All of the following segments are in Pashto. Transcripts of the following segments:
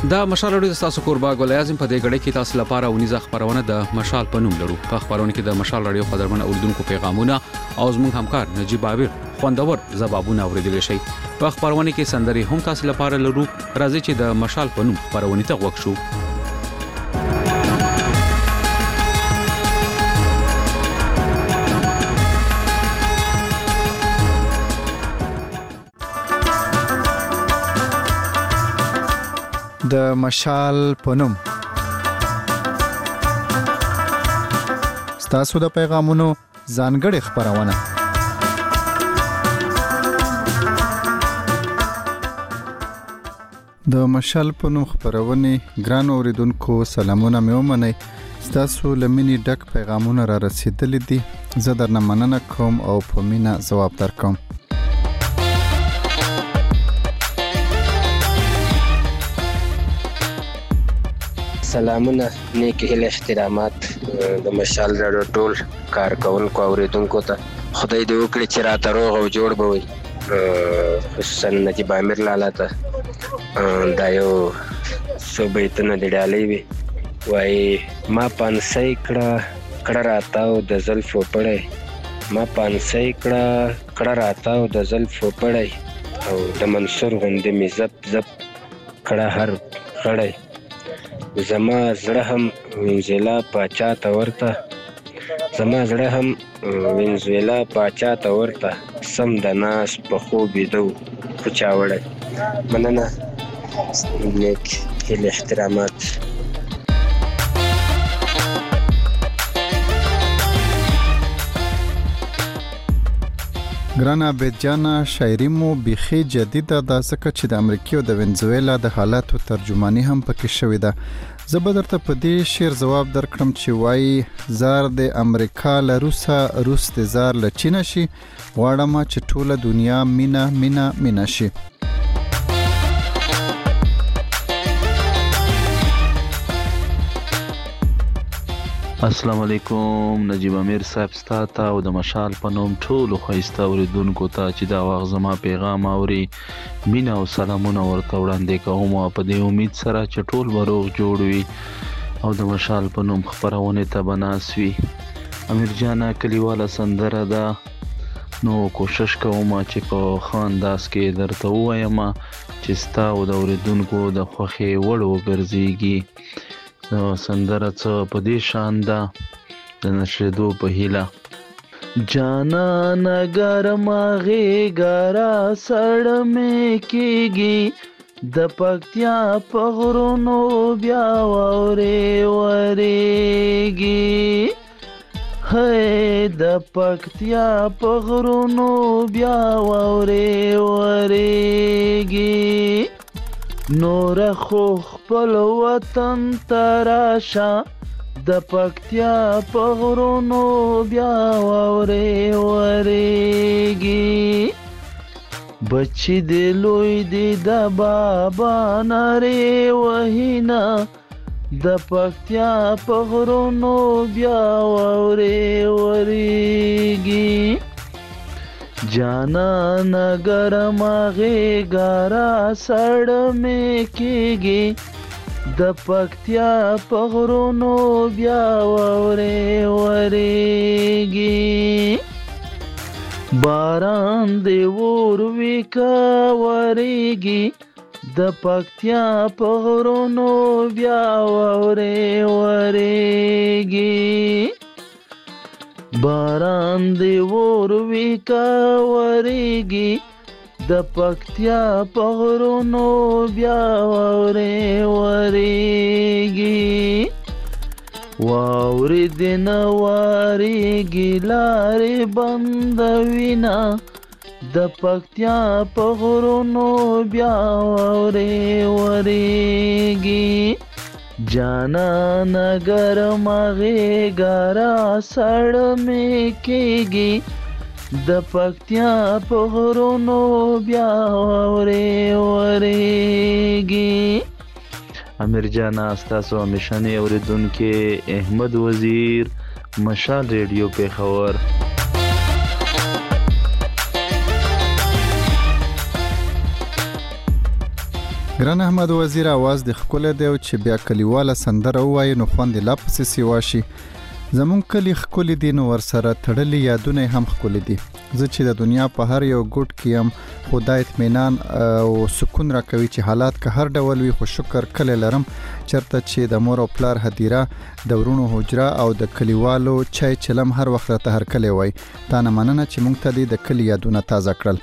دا مشال اړیز تاسو کوربا ګل اعظم په دې غړې کې تاسو لپاره ونیزه خبرونه د مشال په نوم لرو. په خبرونه کې د مشال رادیو قدرمن اوردونکو پیغامونه او زموږ همکار نجیب عابر خوندور ځوابونه اوریدل شي. په خبرونه کې سندري هم تاسو لپاره لرو. راځي چې د مشال په نوم خبرونه ته وښو. د مشال پنوم ستاسو د پیغامونو ځانګړي خبرونه. د مشال پنوم خبرونه ګران اوریدونکو سلامونه مې ومنئ. ستاسو لمنې ډک پیغامونه را رسیدلي دي. زه درنه مننه کوم او په مینه ځواب درکوم. سلامونه نیک هیله احترامات د مشال رادیو ټول کارکونکو اوریدونکو ته. خدای دې وکړي چې راته روغ او جوړ به وي. خصوصا نجیب عامر لالا ته دا یو څو بیتونه د ډالۍ وي. وایي ما پانسی کړه راتاو د زلفو پړی، ما پانسی کړه راتاو د زلفو پړی، او د منصور غوندې مې زپ زپ کړه هر غړی. زما زړه هم وینزویلا پاچا ته ورته، زما زړه هم وینزویلا پاچا ته ورته، سم د ناس په خوب ویده و خو چا وړی. مننه، نیک هیلې احترامات. ګران عابد جانا، شاعري مو بیخي جدیده ده ځکه چې د امریکا او د وینزویلا د حالاتو ترجمانی هم پکې شوې ده. زه به درته په دې شعر ځواب درکړم چې وایي زار د امریکا له روسه، روس د زار له چینه شي، غواړم چې ټوله دنیا مینا مینا مینا شي. السلام علیکم. نجیب امیر صاحب ستاته او د مشال په نوم ټولو ښایسته اوریدونکو ته چې دا وخت زما پیغام اوري، مینه او سلامونه ورته وړاندې کوم او په دې امید سره چې ټول به روغ جوړ وي او د مشال په نوم خپرونې ته به ناست وي. امیر جانه کلیواله سندره ده، نو کوشش کوم چې په ښه انداز کې درته ووایم چې ستا او د اوریدونکو د خوښې وړ وګرځېږي. سندره څه په دې شان ده د نشریدو په هیله. جانانه ګرمه غېږه را سړه مې کېږي، د پکتیا په غرونو بیا واورې ورېږي، هی د پکتیا په غرونو بیا واورې ورېږي، نور خو خپل وطن تراشه، د پکتیا په غرونو بیا واورې ورېږي، بچی دی لوی دی د بابا نارې وهینا، د پکتیا په غرونو بیا واورې ورېږي، جانانه ګرمه غېږه را سړه مې کېږي، د پکتیا په غرونو بیا واورې ورېږي، باران دې وروي که ورېږي، د پکتیا په غرونو بیا واورې ورېږي، باران دی وروي که ورېږي، د پکتیا په غرونو بیا واورې ورېږي، واورې دې نه وارېږي لارې بندوینه، د پکتیا په غرونو بیا واورې ورېږي، جانانه ګرمه غېږه را سړه مې کېږي، د پکتیا په غرونو بیا واورې ورېږي. امیر جانا ستاسو همیشنی اوریدونکي احمد وزیر، مشال ریډیو پېښور. ګران احمد وزیر आवाज د خپل دی چې بیا کلیواله سندره وایي نو خوند لا پسې سیواشي زمون کلی خپل دین ور سره تړلې یادونه هم خپل دي زه چې د دنیا په هر یو ګوټ کې هم خدای اطمینان او سکون راکوي چې حالات که هر ډول وي خو شکر کله لرم چرته چې د مور او پلار هدیره د ورونو حجره او د کلیوالو چای چلم هر وخت راته هر کله وای تا نه مننه چې مونږ ته د کلی یادونه تازه کړل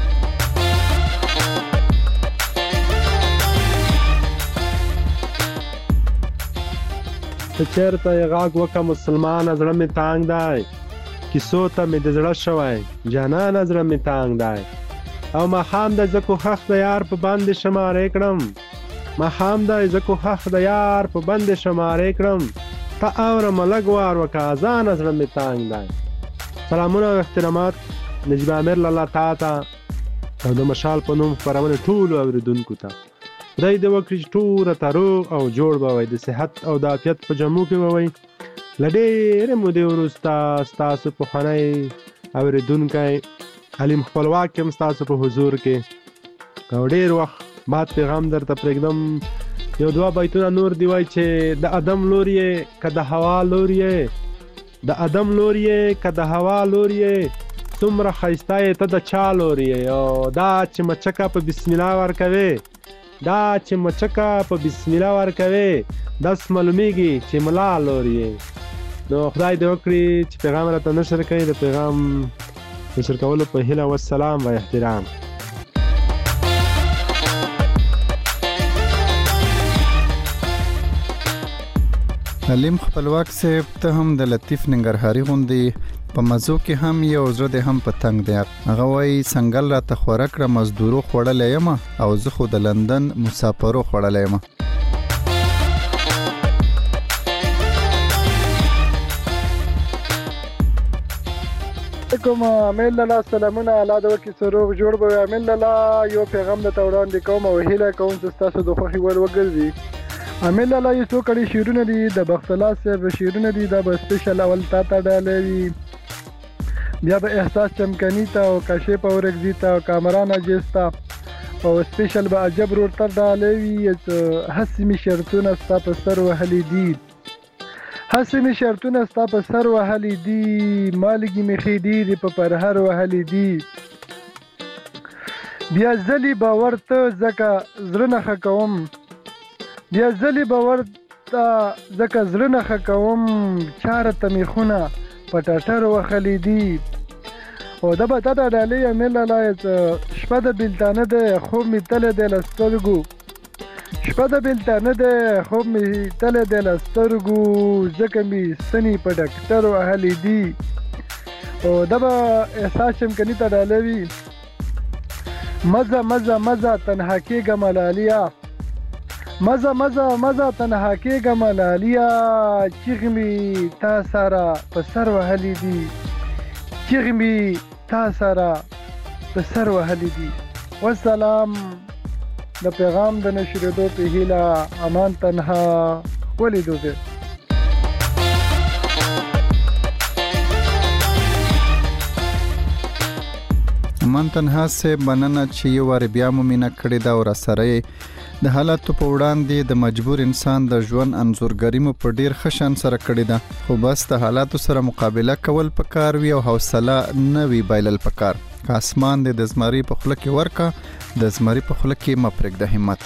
چیرته یې غاګ وکه مسلمان زړه می تانګ دی کیسو ته می د زړه شوی جانان زړه می تانګ دی او ما خام د زکو خخ د یار په باندې شمارې کړم ما خام د زکو خخ د یار په باندې شمارې کړم تا اور ملګ وار وکه ازان زړه می تانګ دی سلامونه او احترامات نجیب امیر لاله تا او د مشال په نوم خبرونه ټول اوریدونکو ته خدای دې وکړي چې ټول روغ او جوړ به وي د صحت او د عافیت په جمو کې به وي لډېرې مودې وروسته ستاسو په خونی اوریدونکی علیم خپلواک یم ستاسو په حضور کې او ډېر وخت بعد پیغام درته پرېږدم یو دوه بیتونه نور دی وای چې د ادم لور یې که د هوا لور یې د ادم لور یې که د هوا لور یې څومره ښایسته یې ته د چا لور یې او دا چې مچکه په بسم الله ورکوې دا چې مچکه په بسم الله ورکوي داس معلومیږي چې ملا لور یې نو خدای دې وکړي چې پیغام راته نشر کړي د پیغام نشر کولو په هیله والسلام و احترام علیم خپلواک صاحب ته هم د لطیف ننګرهاري غوندي په مزو کې هم یو زړه د هم پتنګ دی هغه وای سنگل را ته خوراک را مزدورو خوړلې یم او زه خو د لندن مسافرو خوړلې یم کوم امیل الله سلامونه الله د وکي سروغ جوړ به امیل الله یو پیغام د توړان دی کوم او هیله کوم چې تاسو د خوخي ور وګرځي امیل الله یو څو کړي شیرونه دي د بختلا صاحب شیرونه دي دا به سپیشل اول تا ډالوي بیا به احساس چمکنی تا او کاشف اورګزی تا او کامران اجستا او سپیشل به عجب ورته ډالوي حسمی شرطونه ستا په سر وهلي دي حسمی شرطونه ستا په سر وهلي دي مالګي مخې دي په پرهر وهلي دي بیا ځلی باور ته زکه زړه نه کوم بیا ځلی باور ته زکه زړه نه کوم چاره ته میخونه پټاټر وخلی دي او دا به تا ډالې امیل الله شپه د بلتانه ده خوب می تله د لسترګو شپه د بلتانه ده خوب می تله د لسترګو ځکه می سنی په ډاکټر وهلی دي او دا به احساس چمکنی ته ډالوي مزه مزه مزه تنها کېږه ملالیا مزه مزه مزه تنها کېږه ملالیا چیغې مې تا سره په سر وهلي دي چیغې مې تا سره په سر وهلي دي والسلام د پیغام د نشریدو په هیله امان تنها ولیدو دی امان تنها سه مننه چې یو وار بیا مو مینا کړی دا ور سره د حالاتو په وړاندې د مجبور انسان د ژوند انزورګری مو په ډیر خشن سره کړی دا خو بس د حالاتو سره مقابله کول پکار وی او حوصله نه وی بایلل پکار اسمان د زمری په خله کې ورکا د زمری په خله کې مپرګ د همت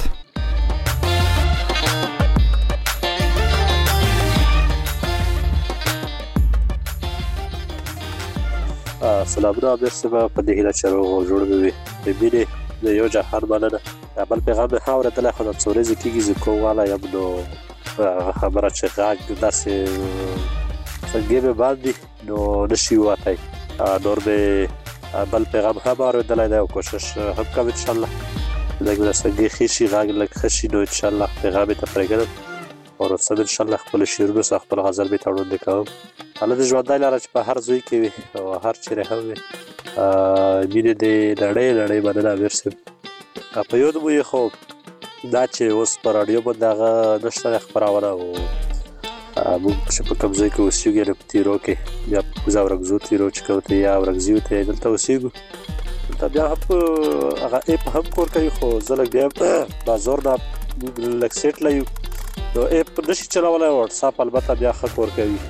سلامونه برسه په دې هیله چرو جوړ وي د بیره د یو جهان مننه بل پیغام هاوره تل خو د څوريز کیږي زکو والا یم نو خبره چې غاګ داسې څنګه به باندې نو نشي واتای نور به بل پیغام هاوره دلای دا کوشش هم کوم ان شاء الله دغه څنګه خشي غاګ لک خشي نو ان شاء الله پیغام ته پرېږدم او رسول ان شاء الله خپل شیرونو سره خپل غزل به تاوند کوم الله د ژوند لاره چې په هر ځای کې وي او هر چیرې هم وي مینه دې لړۍ باندې ورسې په یو د مو خو دا چې اوس پر رادیو باندې هغه نشته خبرونه او موږ چې په کوم ځای کې اوسېږو نه پتیرو کې یا زاورګزو تیرو چې کوته یا ورګزیو ته دلته اوسېږو ته بیا هم هغه اپ هم کور کوي خو زه لږ بیا بازار نه لږ سیټ لایو نو اپ نشي چلولای واتس اپ البته بیا ښه کور کوي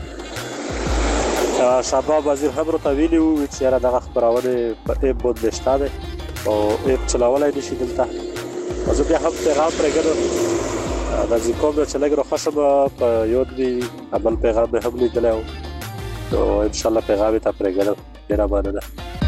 شاباب وزیر هم راته ویلي وو چې یاره دغه خپرونې په اپ باندې شته دی او اپ چلولی نشي دلته زه بیا هم پیغام پرېږدم داسې کوم چې لږ روښه شم په یاد مې عمل پیغام مې هم لیدلی و نو انشاءالله پیغام یې ته پرېږدم ډېره مننه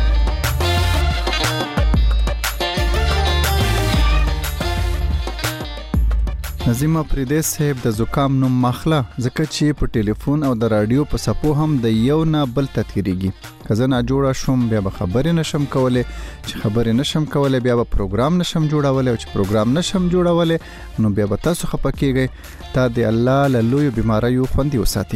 نظیم افریدی صاحب د زکام نوم ماخله ځکه چې په ټلیفون او د رادیو په سپو هم د یو نه بل ته تیریږي که زه ناجوړه شوم بیا به خبرې نشم کولی چې خبرې نشم کولی بیا به پروګرام نشم جوړولی او چې پروګرام نشم جوړولی نو بیا به تاسو خفه کیږئ تا د الله له لویو بیماریو خوندي وساتي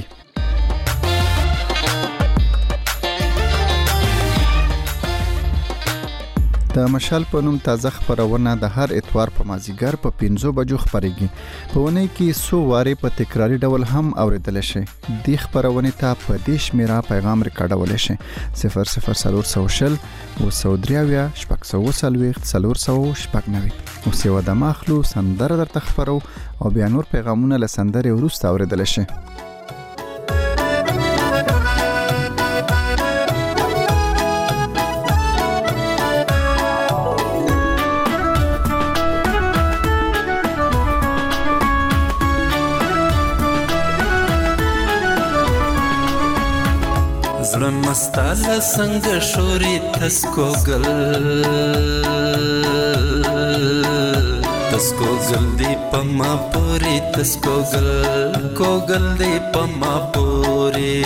د مشال په نوم تازه خبرونه د هر اتوار په مازیګر په 5 بجو خبرېږي په ونې کې سو واره په تکراری ډول هم اوریدل شي د خبرونه ته په دې شمیره پیغام ریکارډول شي 00400 203 شپږ او سیو د ماخلو سندره درته خبرو او بیا نور پیغامونه له سندره وروسته اوریدل شي زړه مستاله څنګه شوري تسکوګل دی پما پوري تسکوګل کوګل دی پما پوري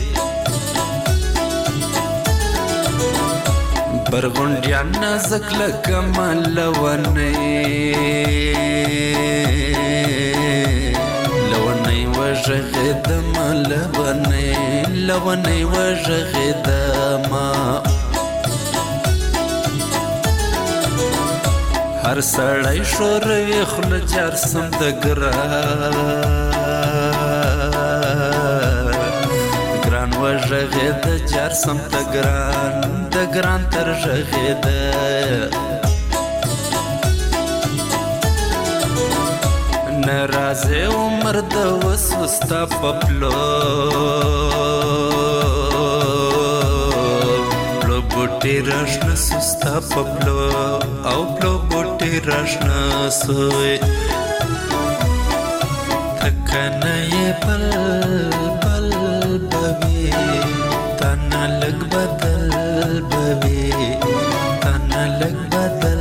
برغونډیا نازک لکمل لونې وژغدم لونې وژغدم هر سړی شوروي خل جار سم د ګران وژغد جار سم د ګران تر ژغد نرازه عمر د وسوستا پپلو پلو بوټي راشنه سستا پپلو او پلو بوټي راشنه سوی تکنه یې بل بوي تنه لګ بدل بوي تنه لګ بدل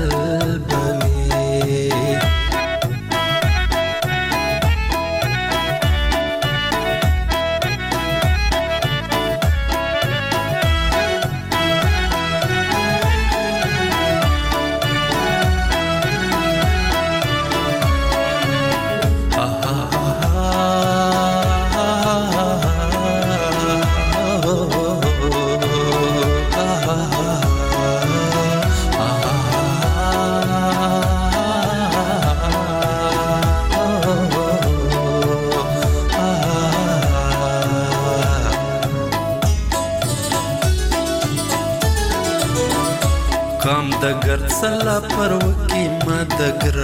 کام د ګرد سلا پر وکی ما د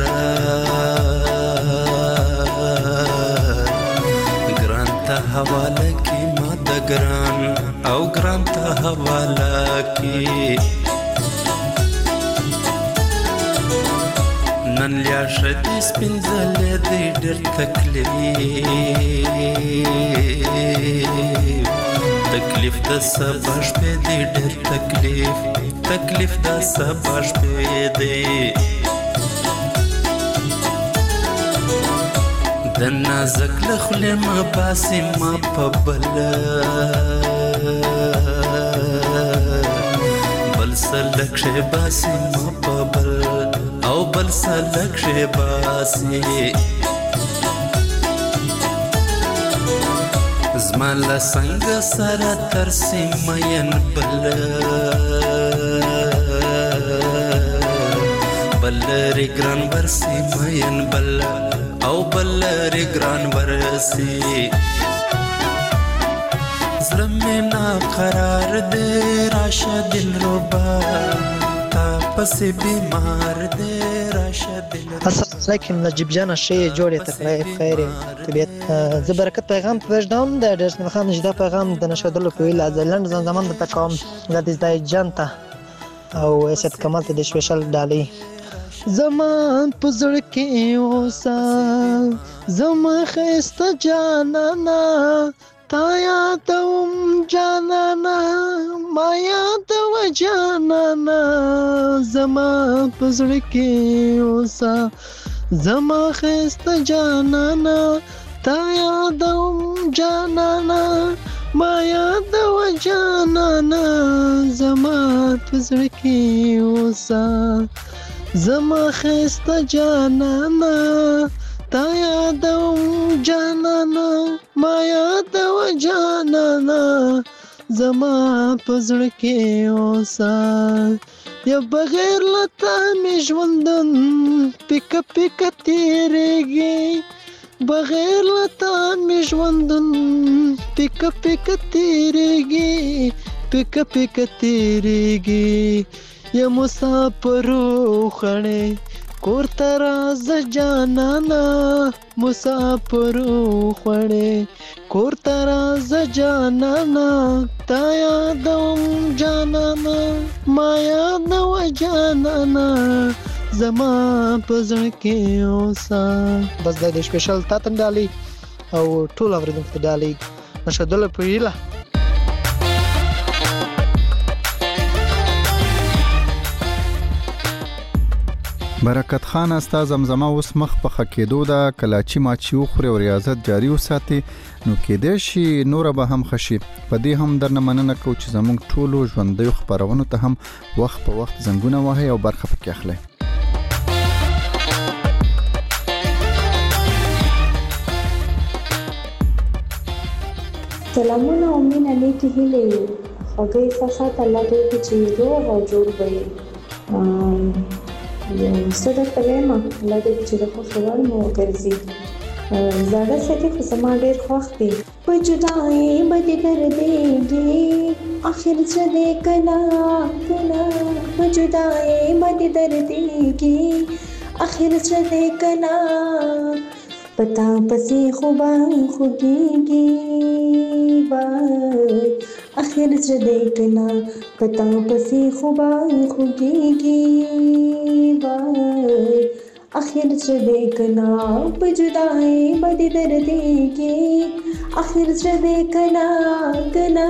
ګران ته حواله کی ما د ګران او ګران ته حواله کی نن لیا شدی سپینځل دی ډېر تکلیف د سبا شپې دی ډېر تکلیف د سبا شپې دی د نازک لخلې ما باسي ما په بل سلک شي باسي ما په بل او بل سلک شي باسي زمال څنګه سره تر سیمین بل ری ګران ورسي مین بل او بل ری ګران ورسي زړه مې نا قرار دې راشه دل ربا تا پسې بیمار دی راشه دل السلام علیکم نجیب جان شی جوړې تکړه خیر طبیعت زه برکت پیغام پېژدم د ډېر خان نجدا پیغام د نشدلو په ویل ازلند زمان د تکام د دې جنتا او اسد کمال ته د سپیشل ډالۍ زمان پزړ کې اوسا زما خسته جانانا تا یادوم جانانا ما یادو جانانا زما پزړ کې اوسا زما خسته جانانا تا یادوم جانانا ما یادو جانانا زما پزړ کې اوسا زما خسته جانانا تا یادوم جانانا ما یادو جانانا زما پزړ کې اوسا یا بغیر لتا می ژوندون پک پک تیریږي بغیر لتا می ژوندون پک پک تیریږي پک پک تیریږي یا مسافرو خړې کور تراز جانانا مسافرو خړې کور تراز جانانا تا یادوم جانانا ما یادو جانانا زما پزړ کې اوسا بس د سپیشل تاتن ډالۍ او ټول اوریدونکو ته ډالۍ نشدل په ویله برکت خان استاد زمزمه اوس مخ په خکېدو دا کلاچی ماچی خوري او ریاضت جاری وساتي نو کېدې شي نور به هم خشي په دې هم درنه مننه کو چې زموږ ټولو ژوندۍ خبرونو ته هم وخت په وخت زنګونه وهي او برخه پکې اخلي سلامونه او مینه لیکي هلي خوږی احساسات الله دې چې روغ او جوړ وي ستاسو ته وایم الله دې چې د خوشحال مو ګرځي زړه سکه خو سما ډېر خوښ دي په جدای باندې دردېږي اخر څه دې کنا کنا په جدای باندې دردېږي اخر څه دې کنا پتا پسې خوبا خوږيږي وای اخر څه دې کنا پتا پسې خوبا خوږيږي وای اخر څه دې کنا په جدای باندې دردېږي اخر څه دې کنا کنا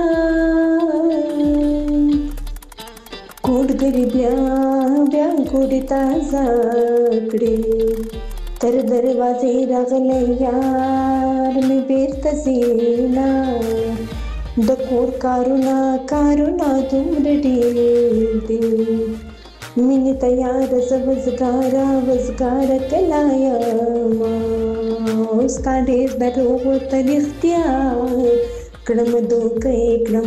کوډ ګری بیا بیا کوډ تازه کړې تر دروازې راغلی یار مې بیرته زینا د کور کارونه دومره ډېر دي مینې تیار زه وزګاره کلا یمه ستا ډېر دروغ ورته رښتیا کړم دوکې کړم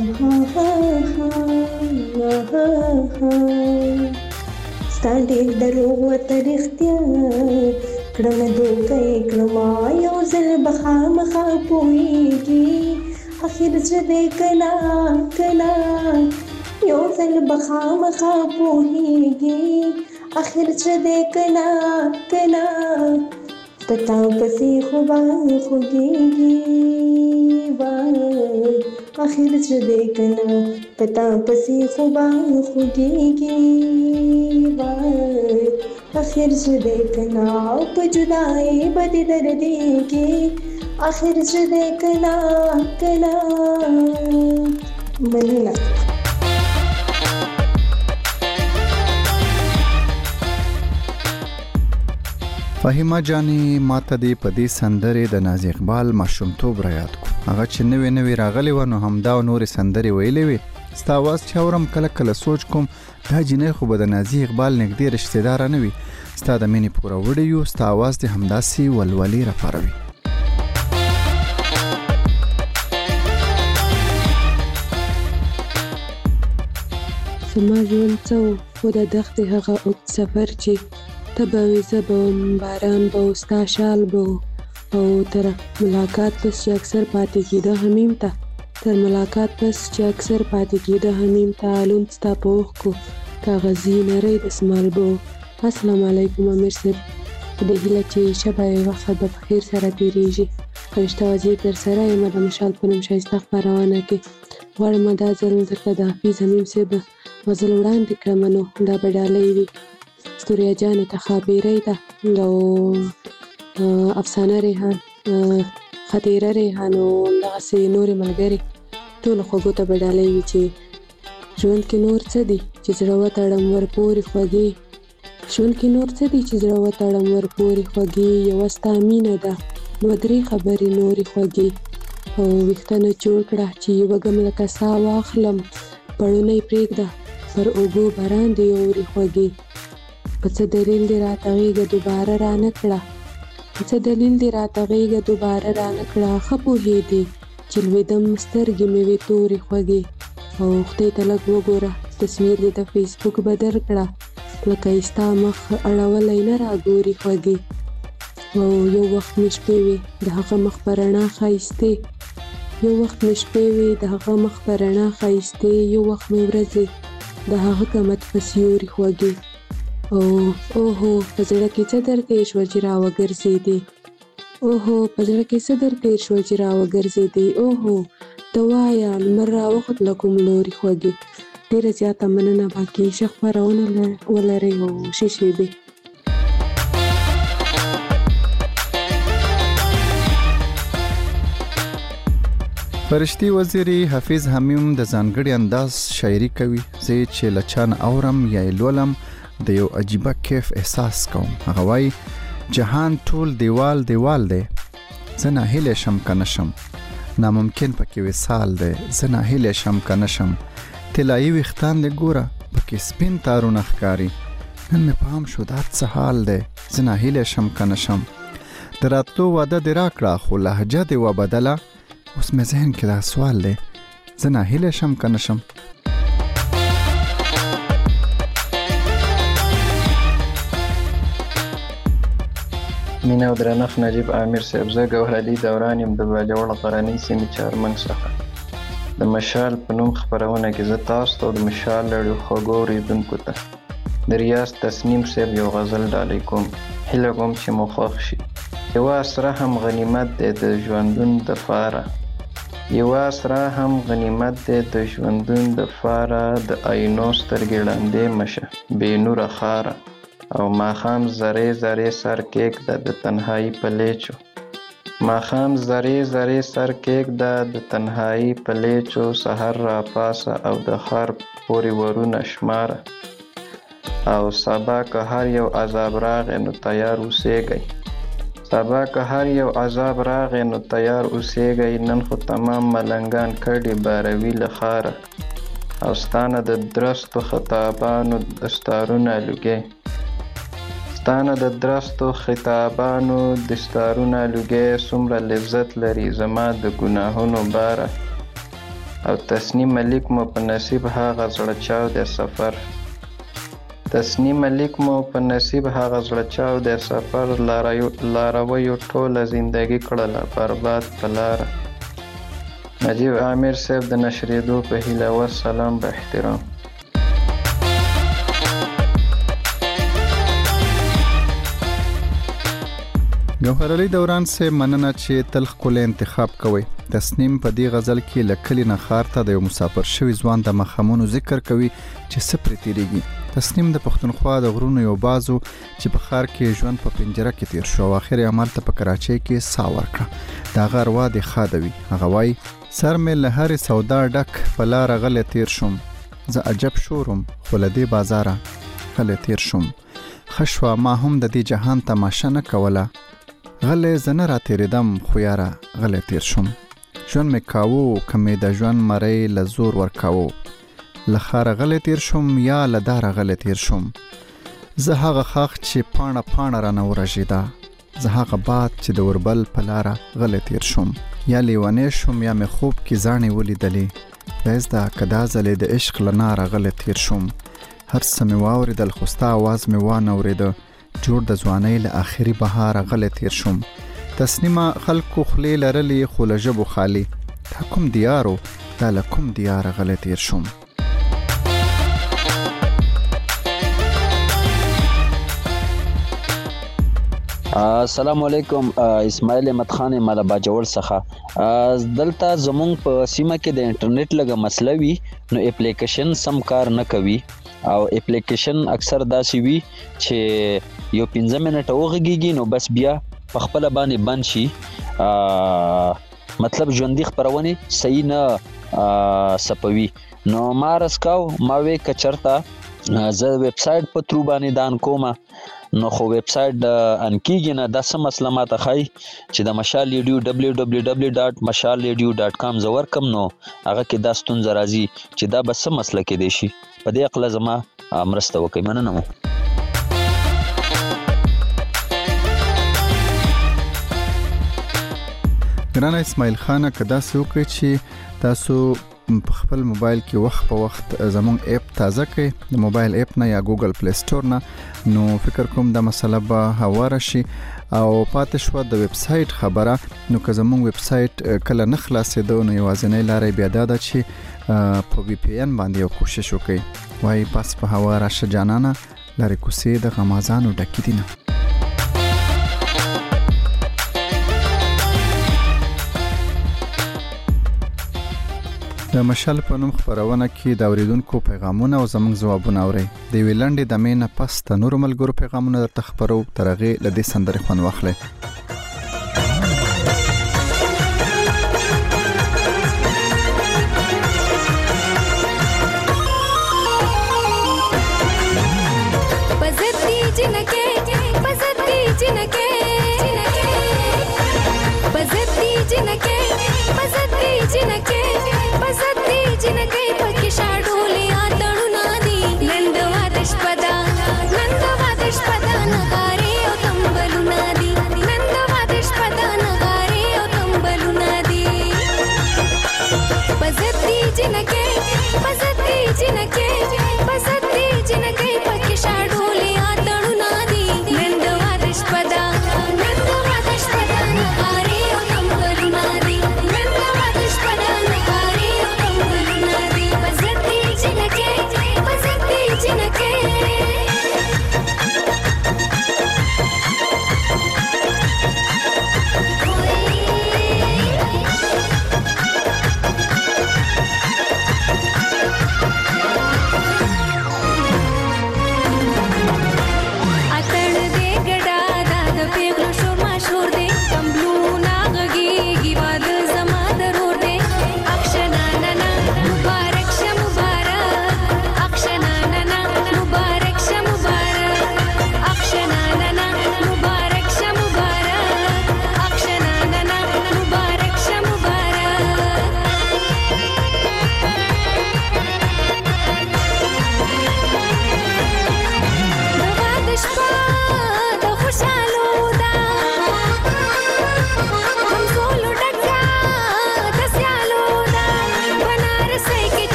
ستا ډېر دروغ ورته رښتیا کړم دوکې کړم یو ځل به خامخا پوهېږي اخر څه دې کنا کنا یو ځل به خامخا پوهېږي اخر څه دې کنا کنا پتا پسې خوبا خوږېږي وای اخر څه دې کنا پتا پسې خوبا خوږېږي وای اخر څه دې کنا په جدای باندې دردېږي اخر څه دې کنا کنا مننه فهیمه جانی ماته دی په دې سندره د ناز اقبال ماشومتوب را یاد کو هغه چې نوې راغلی و نو همدا نور سندره ویلې وي ستا واز چې اورم کله سوچ کوم دا جنې خو به د ناز اقبال نږدې رشتہ دار نه وي ستا د مینې پوره وړیو ستا واز د همداسي ولولي را پاروي زما ژوند څو خو د دښتې هغه اوږد سفر چې ته به وې زه به وم باران به و ستا شال به و او تر ملاقات پس چې اکثر پاتې کېده همیم ته تر ملاقات پس چې اکثر پاتې کېده همیم ته لوند ستا په اوښکو کاغذي نری دستمال به. السلام علیکم امیر صاحب، په دې هیله چې شبه وخت به په خیر سره تېرېږي. فرشته وزیر در سره یم د مشال په نوم ښایسته خپرونه کې. غواړم دا ځل درته د حفیظ حمیم صاحب غزل وړاندې کړم، نو دا به ډالۍ وي. ستوریا جانې ته ښاپیرۍ ده او افسانه ریحان، خطیره ریحان او همدغسې نورې ملګرې ټولو خوږو ته به ډالۍ وي چې ژوند کې نور څه دي چې زړه وتړم ورپورې خوږې. ژوند کې نور څه دي چې زړه وتړم ورپورې خوږې. یوه ستا مینه ده، دوه درې خبرې نورې خوږې. او ویښته نه جوړ کړه چې وږم لکه سا واخلم، پړونی پرېږده پر اوږو باران دې اورې خوږې. په څه دلیل دې راته غېږه دوباره رانه کړه، په څه دلیل دې راته غېږه دوباره رانه کړه. ښه پوهېدې چې لوېدم سترګې مې وې تورې خوږې. او خدای ته لږ وګوره، تصویر دې د فیسبوک بدل کړه، لکه یې ستا مخ اړولی نه راګوري خوږې. او یو وخت مې شپې وې د هغه مخ په رڼا ښایستې، یو وخت مې شپې وې د هغه مخ په رڼا ښایستې. یو وخت مې ورځې د هغه کمت په سیوري خوږې. او اوهو په زړه کې څه درتېر شول چې راوګرځېدې، اوهو په زړه کې څه درتېر شول چې راوګرځېدې. اوهو ته وایه لمر راوخت له کوم لوري خوږې. ډېره زیاته مننه، باقي ښه خپرونه ولرئ او ښې شېبې. فرشتي وزیري حفیظ حمیم د ځانګړي انداز شاعري کوي. زه چې لچان اورم یا لولم د یو عجیبه کیف احساس کوم. هغه وایي جهان ټول دیوال دیوال دی، زه ناهیلی شم که نشم، ناممکن پکې وصال دی، زه ناهیلی شم که نشم. طلایي ویښتان دې ګوره پکې سپین تارونه ښکاري، نن مې پام شو دا څه حال دی، زه ناهیلی شم که نشم. د راتلو وعده دې راکړه خو لهجه دې وبدله، اوس مې ذهن کې دا سوال دی، زه ناهیلی شم که نشم. مینه او درنښت نجیب امیر صاحب، زه ګوهرعلي دوران یم د باجوړ غرنۍ سیمې چارمنګ څخه. د مشال په نوم خپرونه کې زه تاسو ته د مشال لړیو خوږو اورېدونکو ته د ریاض تسنیم صاحب یو غزل ډالۍ کوم. هیله کوم چې مو خوښ شي. یوه اسره هم غنیمت دی د ژوندون دپاره، یوه اسره هم غنیمت دی د ژوندون دپاره، د آینو سترګې ړندې مشه بې نوره خاره، او ماښام زرې زرې سر کېږده د تنهایي په لیچو، ماښام زرې زرې سر کېږده د تنهایي په لیچو، سحر را پاسه او د ښار پورې ورونه شماره، او سبا که هر یو عذاب راغی نو تیار اوسېږئ، سبا که هر یو عذاب راغی نو تیار اوسېږئ، نن خو تمام ملنګان کډې باروي له ښاره، او ستانه د درستو خطابانو دستارونه لوګي، ستانه د درستو خطابانو دستارونه لوګي، څومره لذت لري زما د ګناهونو باره، او تسنیم ملیک مو په نصیب هغه زړه چاودی سفر، تسنیم ملیک مو په نصیب هغه زړه چاودی سفر، لارویو ټوله زندګي کړله برباد په لاره. نجیب امیر صاحب د نشریدو په هیله، والسلام به احترام. ګوهرعلي دوران صاحب مننه چې تل ښکلی انتخاب کوئ. تسنیم په دې غزل کې له کلي نه ښار ته د یو مسافر شوي ځوان د ماښامونو ذکر کوي چې څه پرې تېرېږي. تسنیم د پښتونخوا د غرونو یو بازو چې په ښار کې ژوند په پنجره کې تیر شو او اخر یې همالته په کراچۍ کې ساه ورکړه. د هغه اروا دې ښاده وي. هغه وایي سر مې له هرې سودا ډک په لاره غلی تیر شوم، زه عجب شورم خو له دې بازاره غلی تیر شوم، ښه شوه ما هم د دې جهان تماشه نه کوله، غلی زه نه را تېرېدم خو یاره غلی تیر شوم، ژوند مې کاوو که مې د ژوند مری له زور ورکاوو، له ښاره غلی تیر شوم یا له داره غلی تیر شوم، زه هغه خاخ چې پاڼه پاڼه رانه ورژېده، زه هغه باد چې د اوربل په لاره غلی تیر شوم، یا لیونی شوم یا مې خوب کې زاڼې ولیدلې، رایز ده که دا ځلې د عشق له ناره غلی تیر شوم، هر څه مې واورېدل خو ستا اواز مې وانه اورېده، جوړ د ځوانۍ له آخري بهاره غلی تیر شوم. تسنیمه خلکو خولې لرلې خو له ژبو خالي، دا کوم دیارو دا له کوم دیاره غلی تیر شوم. السلام علیکم. اسماعیل احمد خان مالا باجوړ څخه. دلته زمونږ په سیمه کې د انټرنیټ لږه مسله وي نو اپلیکیشن سم کار نه کوي او اپلیکیشن اکثر داسې وي چې یو 15 منټه وغږیږي نو بس بیا په خپل باندې بند شي. مطلب ژوندۍ خبرونه صحیح نه سپوي. نو ما رسکاو ما وې کچرتا زه ویب سټ په ترو باندې دان کومه نو خو ویب سټ ان کیږي نه. د سم مسله ماته خای چې د مشال ریډیو www.mashalradio.com زور کم نو هغه کې دا ستونزه راځي چې دا بس مسله کې دی شي. په دې عقل زما مرسته وکړي. مننه مو. ګرانه اسماعیل خان کدا سو کوي چې تاسو په خپل موبایل کې وخت په وخت زموږ اپ تازه کړئ د موبایل اپ نه یا ګوګل پلی سٹور نه نو فکر کوم دا مسله به هواره شي او پاتې شو د ویب سټ خبره نو که زموږ ویب سټ کله نه خلاصېدو نو یوازینۍ لارې بیا دا ده چې په وی پی ان باندې یو کوشش وکړئ. وای پاس په هوا راشه جانانه لارې کوڅې د غمازانو ډکې دي نه. د مشال په نوم خبرونه کې د اوریدونکو پیغامونه او زموږ ځوابونه اوري. د ویلندې د مینه پس د نور ملګرو پیغامونه درته خبرو ترغه لدې سندرې خوان واخلې. जिनके पक्की शाडोले आतणुना दी नंदवादश पदा नगारे ओ कंबलुना दी नंद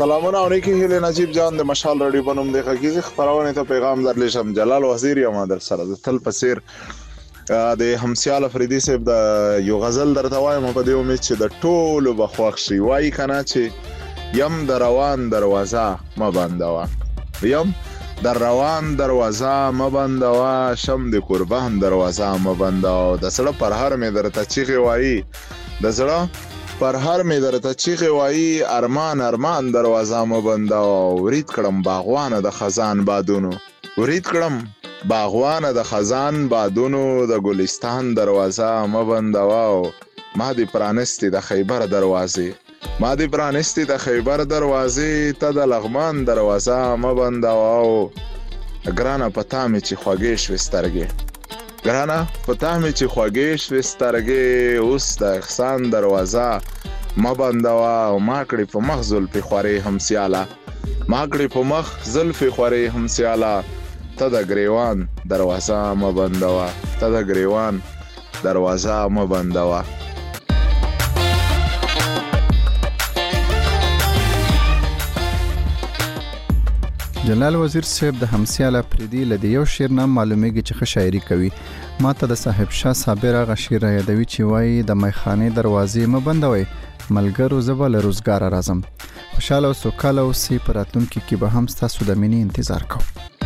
سلامونه علیکم هیله نجیب جان د مشال رادیو بنوم د حقیقي خبرونه ته پیغام درلېشم جلال وزیر یم در سره د تل پسیر د همسیال افریدي صاحب د یو غزل درته وایم په دې امید چې د ټولو بخښ شي وای کنه چې یم د روان دروازه ما بندوا یم در روان دروازه ما بندوا شم د قربان دروازه ما بندوا د سړه پر هر مې درته چیغې وای د سړه پر هر مې درته چیغې وای ارمان ارمان دروازه ما بندوا ورید کړم باغوانه د خزان بادونو ورید کړم باغوانه د خزان بادونو د ګلستان دروازه ما بندوا ما دې پرانستی د خیبر دروازه ما دې پرانستی د خیبر دروازه ته د لغمان دروازه ما بندوا ګرانه پتا مې چې خوږې شوې سترګې ګرانه پتا مې چې خوږې شوې سترګې اوس د احسان دروازه ما بندوا ما کړې په مخ زلفې خورې همسیاله ما کړې په مخ زلفې خورې همسیاله ته د ګریوان دروازه ما بندوا ته د ګریوان دروازه ما بندوا جلال وزیر صاحب د همسیال افریدي لدی یو شعر نه معلومیږي چې ښه شاعري کوي ما ته د صاحب شاه صابر هغه شعر یادوي چې وایي د میخانې دروازې مه بندوئ ملګرو زه به له روزګاره راځم خوشحاله او سوکاله اوسئ په راتلونکي کې به هم ستاسو د مینې انتظار کوم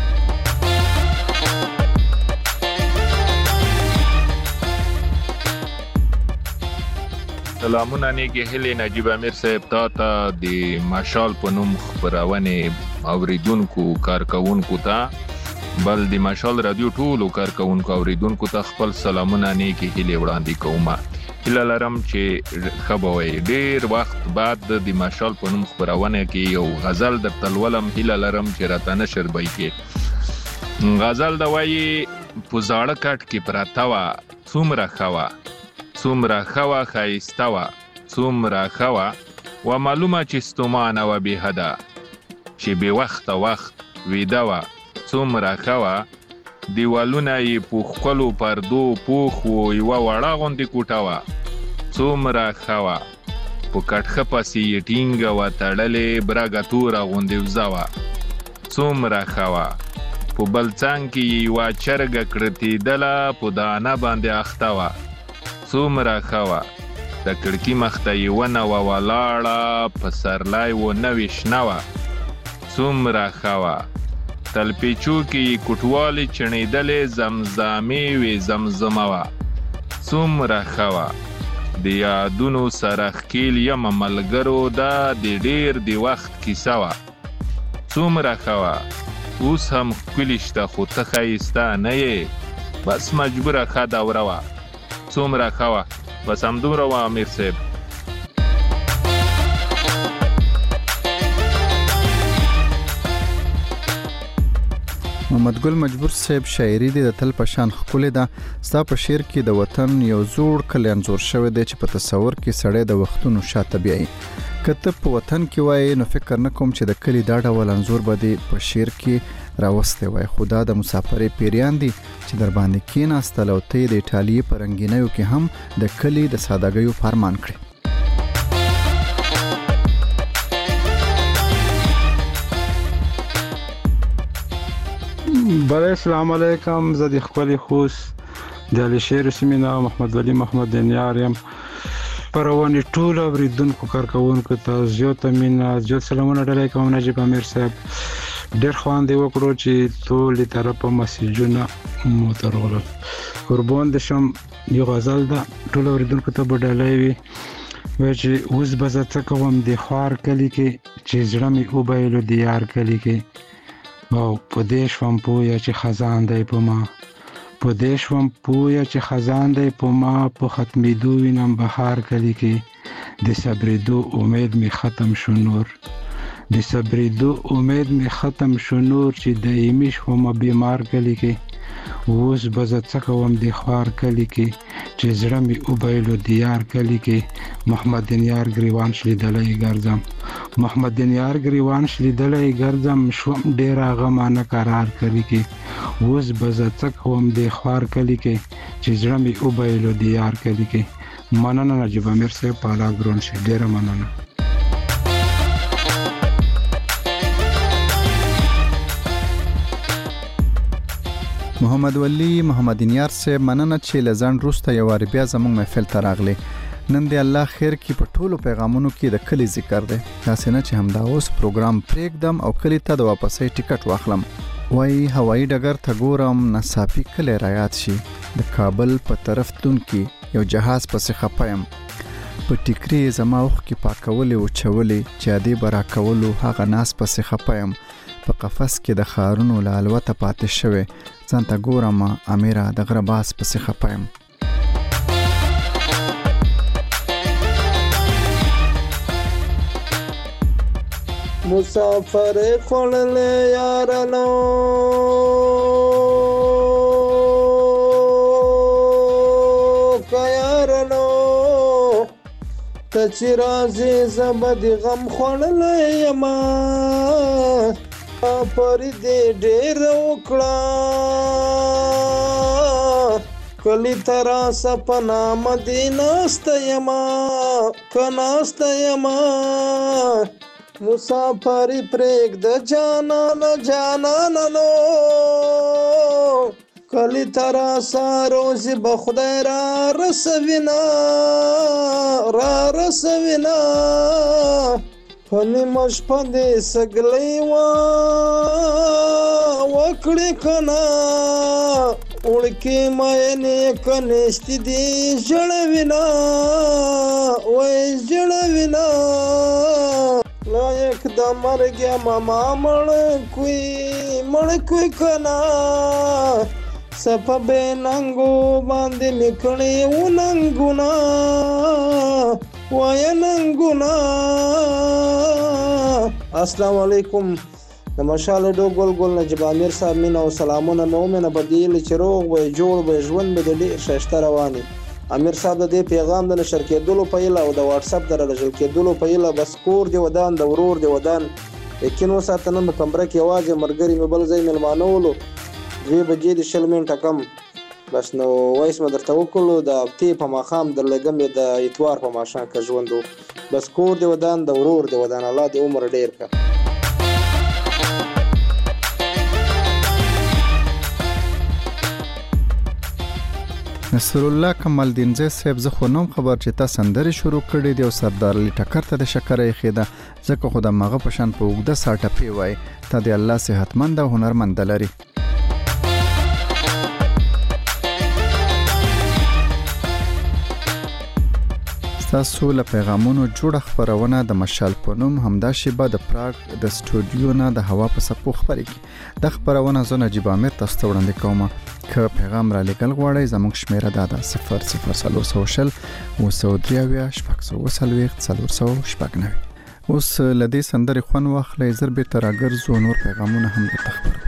سلامونه نیکی هلی نجیب امیر صاحب تا د مشال په نوم خبرونه اوریدونکو کارکونکو ته بل د مشال رادیو ټولو کارکونکو اوریدونکو ته خپل سلامونه نیکی هلی وړاندې کوم هله لرم چې خبروي ډیر وخت بعد د مشال په نوم خبرونه کې یو غزل در تلولم هله لرم چې راته نشر بای کې غزل د وایي پوزاړه کټ کې پراتاوه څومره خوا څومره خوا خایسته وا څومره خوا و معلومه چې ستومانه و به حدا چې به وخت ویده وا څومره خوا دیوالونه یې پوخکلو پردو پوخ و یو وړه غوندې کوټه وا څومره خوا په کټخه پسې یې ټینګه و تړلې برګه توره غوندې وزه وا څومره خوا په بل څنګ کې یوه چرګه کړتېدله په دانه باندې اخته وا څومره خوا د کړکۍ مخته یې ونه وه ولاړه په سرلای و نوې شنه وه څومره خوا تلپیچو کې یې کوټوالې چڼېدلې زمزامې وې زمزمه وه څومره خوا د یادونو سره ښکېل یمه ملګرو دا د ډېر د وخت کیسه وه څومره خوا اوس هم ښکلي شته خو ته ښایسته نه یې بس مجبوره ښه دوره وه څومره خوا بس همدومره و امیر صاحب محمد ګل مجبور صاحب شاعري د تل پشان خولې ده ستا په شعر کې د وطن یو زوړ کلی انځور شوی دی چې په تصور کې سړی د وختونو شاته بیایي کته په وطن کې وای نو فکر نکوم چې د کلی دا ډول انځور به دی په شعر کې راوسته وای خدا د مسافرې پیریان دي چې در باندې کېناستل او ته د ایټالیا په رنگینیو کې هم د کلی د سادهګیو فرمان کړی بله السلام علیکم زه د خپلې خوست د علي شیر سیمینه محمد ولی محمد دنیار یم پرونی ټول اوریدونکو کارکونکو ته زیات مینه زیات سلامونه ډالۍ کوم نجیب امیر صاحب ډېر خواندې وکړو چې ټول طرفه مسیجونه مو ترغلل قربان دې شم یو غزل ده ټول اوریدونکو ته به ډالۍ وي وایي چې اوس به زه څه کوم د خوار کلي کې چې زړه مې وبایلو د یار کلي کې او په دې شوم پوهه چې خزان دی په ما په دې شوم پوهه چې خزان دی په ما په ختمېدو وینم بهار کلي کې د صبرېدو امید مې ختم شو نور د صبرېدو امید مې ختم شو نور چې دایمي شوم بیمار کلي کې اوس به زه څه کوم د خوار کلي کې چې زړه مې وبایلو د یار کلي کې محمد دنیار ګریوان شلیدلی ګرځم محمد دنیار ګریوان شلیدلی ګرځم شوم ډېره غمانه قرار کلي کې اوس به زه څه کوم د خوار کلي کې چې زړه مې وبایلو د یار کلي کې مننه نجیب امیر صاحب پالا ګرون شي ډېره مننه محمد ولی محمد انیار صاحب مننه چې لزان روسته یو واری بیا زموږ محفل ته راغلی. نن دی الله خیر کې په ټولو پیغامونو کې د کلی ذکر دی. تاسو نه چې همدا اوس پروګرام پریکدم او کلی ته د واپسې ټیکټ واخلم. وای هوایي ډګر ته ګورم ناڅاپي کلی رایاد شي. د کابل په طرف تون کې یو جهاز پسې خپایم. په ټیکري زما اوخ کې پاکولې او چولې چې ادي برا کولو هغه ناس پسې خپایم. په قفس کې د خارونو له الوته پاتې شوه ځان ته ګورم امیره د غرباس پسې خپایم. مسافر خړل یارانو کيارانو ته چې راځي زبد غم خړل یما پر دې ډېر وکړه کلی ترا سپنا مدینه استیما کناست یما مسافری پریک د جانانو کلی ترا ساروزی بخدای را رسوینا پنی مشپندی سگلی وکڑی کنا اڑکی مینی کنشتی دی جڑوینا لایک د مرګ ماما مړ کوي کنا سپه ننګو باندې نکړې وننګونا وای ننګونا. السلام علیکم. د مشال ډو ګل نجیب امیر صاحب مینا او سلامونه مومنه بدیل چې روغ به جوړ به ژوند به ډېر شاشته رواني. امیر صاحب د دې پیغام د نشر کېدلو په ایله او د واتس اپ د راځل کېدلو په ایله بس کور دی ودان د ورور دی ودان لیکن وساتنه په کمره کې आवाज مرګري مبل ځای ملمانو ولو 2 بجې د شلمنټه کم بس نو وایس مدر توکل د هفته په ماخام د لګم د اتوار په ماشا کې ژوندو بس کور دی ودان د ورور دی ودان الله دې عمر ډیر کا. نصر الله کمال دین زه صاحب زه خو نوم خبر چې تا سندري شروع کړې دی او سردار علی ټکر ته د شکرې خېده ځکه خو د مغه پشان په وګده ساټه پی وای ته د الله صحتمند او هنرمند لري. تاسو له پیغامونو جوړه خبرونه د مشال پونم همدا شیبه د پراګ د سټوډیو نه د هوا په سپو خبرې کی د خبرونه زو نجیب امیر تاسو ته وړاندې کوم. که پیغام را لګل غواړئ زموږ شمیره ده 0040 وسودریاویا شپږ 499. اوس لدی سندري خون واخلې زر به تراګر زو نور پیغامونه هم د تخبر.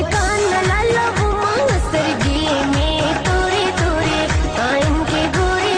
Gori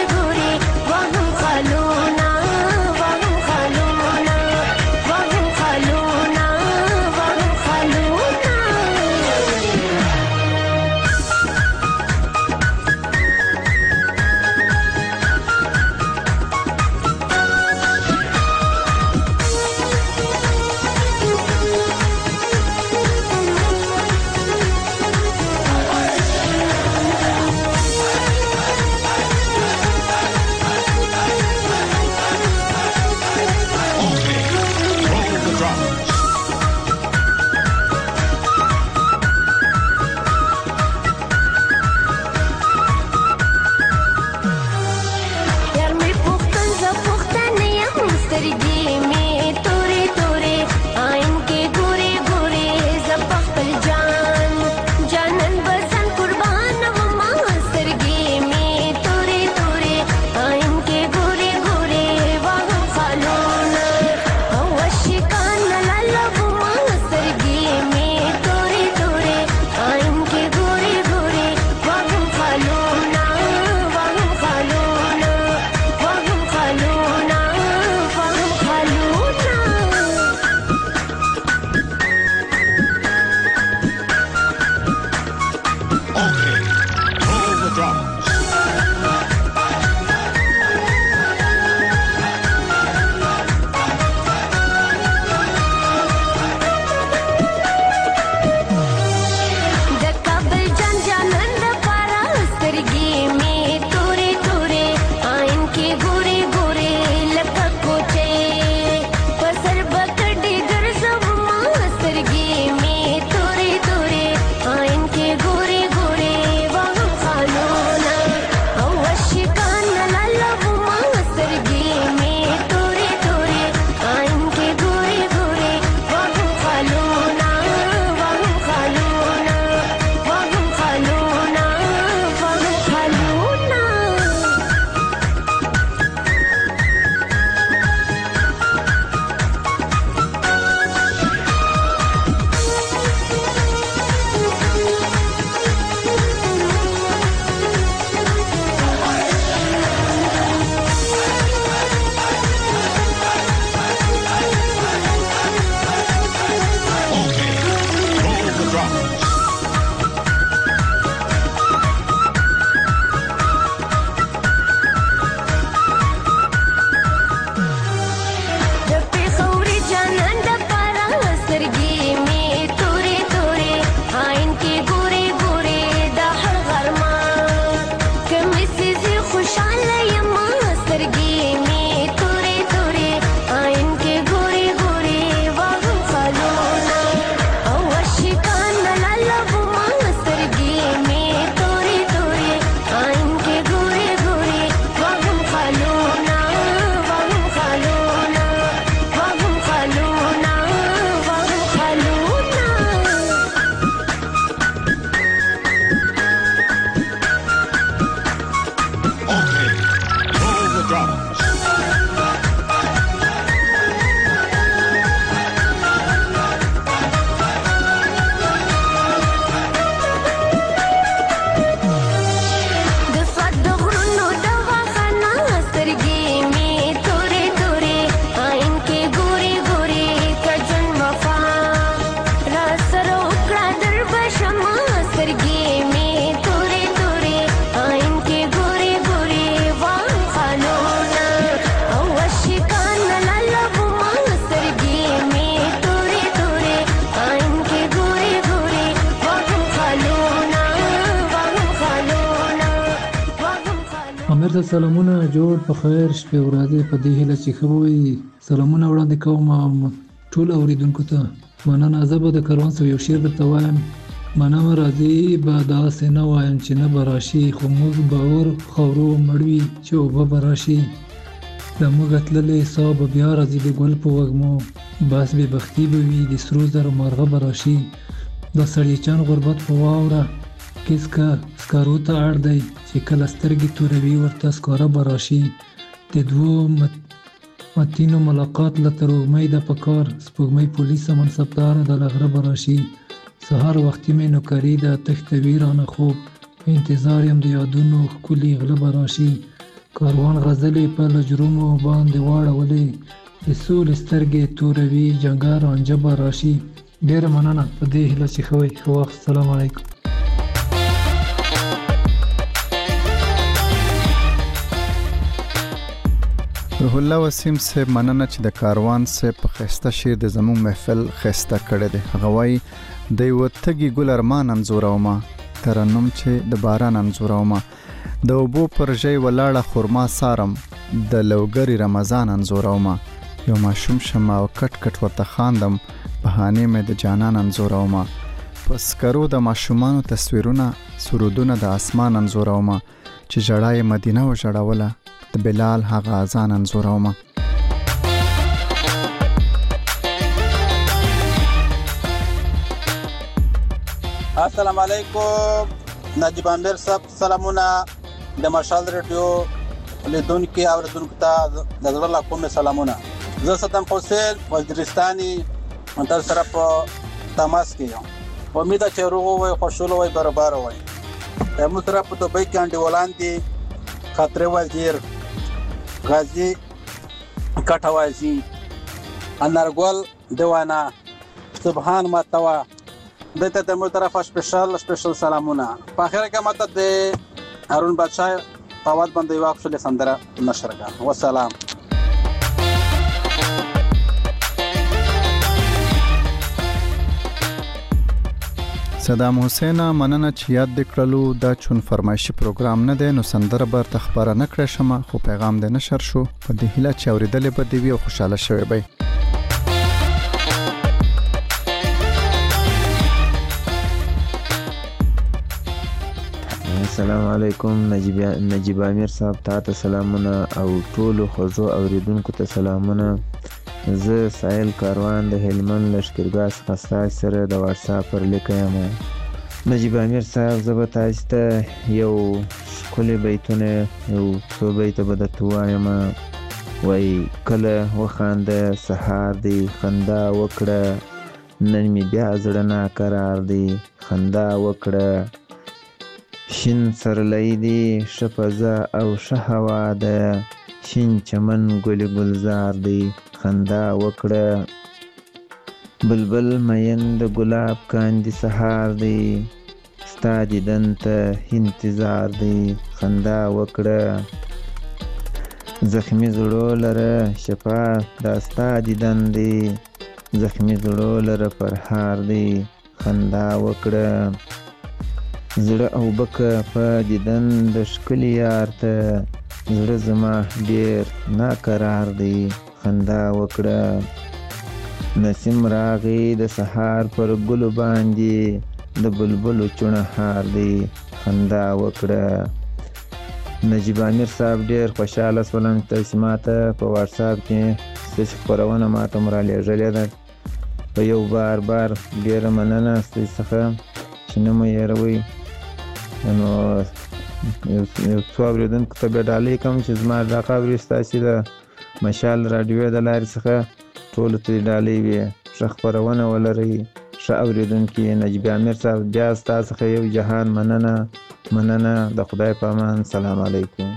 Roll the drums. امیر ته سلامونه، جوړ په خیر شپې ورځې په دې هیله چې ښه وي. سلامونه وړاندې کوم ټول اوریدونکو ته. مننه. زه به د کاروان سو یو شعر درته وایم. منم راځي به داسې نه وایم چې نه به راشي، خو موږ به اور خاورو مړوي چې اوبه به راشي. د موږ تللې ساه به بیا راځي د ګل په وږمو، بس بې بختي به وي د سرو زرو مارغه به راشي. د سړیچن غربت په واوره کیسکه سکارو ته اړ دی چې کله سترګې توروي ورته سکاره به راشي. د دوو متینو ملاقات له تروږمۍ ده په کار، سپوږمۍ پولیسه منصبداره د له غره به راشي. سهار وختي مې نوکري ده تښتوي رانه خوب، انتظار یم د یادونو ښکلي غله به راشي. کاروان غزلې په لجرمو باندې واړولې، د سولې سترګې توروي جنګه رانجه به راشي. ډېره مننه په دې هیله چې ښه وئ. ښه وخت. السلام علیکم. روح الله وسیم صاحب مننه چې د کاروان صاحب په خسته شعر د زموږ محفل خسته کړی دی. هغه وایي د یوه تږي ګل ارمان انځورومه، ترنم چې د باران انځورومه، د اوبو پر ژۍ ولاړه خرما سارم، د لوګري رمضان انځورومه، یو ماشوم شمه او کټ کټ ورته خاندم، بهانې مې د جانان انځورومه، په سکرو د ماشومانو تصویرونه سرودونه د اسمان انځورومه، چې ژړا یې مدینه وژړوله، د بلال هغه اذان انځورومه. السلام علیکم نجیب امیر صاحب، سلامونه. د مشال رادیو لیدونکو او اوریدونکو ته د زړه له کومې سلامونه. زه صدام حسین وزیرستاني تاسو سره په تماس کې یم. امید چې روغ وي، خوشاله وي، برابر وي. موږ سره په دوبۍ کې انډیوالان دي، خاطر وزیر غازی کټوازی انارګل دیوانا سبحان ماتوا دته د مو طرفه سپیشل سلامونه. په اخر کې ماته د هارون بادشاہ پاوات باندې واقف له سندره نشر کا. والسلام. صدام حسین مننه چې یاد دکړلو دا چون فرمایشي پروګرام نه دی، نو سندره برته خبره نه کړې شمه، خو پیغام دې نشر شو. په دې هیله چې اوریدلې به دی او خوشاله شوي به. السلام علیکم نجیب امیر صاحب، تاسو سلامونه او ټول خوږو اوریدونکو ته سلامونه. زه سایل کاروان د هلمند لشکرګاه څخه ستاسو سره د واتساپ پر لیک یم. نجیب امیر صاحب، زه به تاسو ته یو ښکلي بیتونه یو څو بیته به درته ووایم. وایي کله وخانده سهار دی خندا وکړه، نن مې بیا زړه ناقرار دی خندا وکړه، شین سرلی دی ښه فضا او ښه هوا ده، شین چمن ګل ګلزار دی خندا وکړه، بلبل مین د ګلاب کاندي سهار دی ستا دیدن ته انتظار دی خندا وکړه، زخمی زړو لره شفا دا ستا دیدن دی زخمی زړو لره فرهار دی خندا وکړه، زړه او بکه په دیدن د ښکلي یار ته زړه زما ډېر ناقرار دی خندا وکړه، نسیم راغی د سهار پر ګلو باندې د بلبلو چونه هار دی خندا وکړه. نجیب امیر صاحب، ډېر خوشحاله شولم چې تاسو ماته په واتساپ کې ستاسو خپرونه ماته مو رالیږلې ده. په یو بار ډېره مننه ستاسو څخه چې نه مو هېروئ. نو یو څو اورېدونکو ته بیا ډالۍ کوم چې زما دا خبرې ستاسې د مشال راډیو د لارې څخه ټولو ته ډالۍ وي. ښه خپرونه ولرئ. ښه اورېدونکي نجیب امیر صاحب، بیا ستا څخه یو جهان مننه. د خدای په امان. سلام علیکم.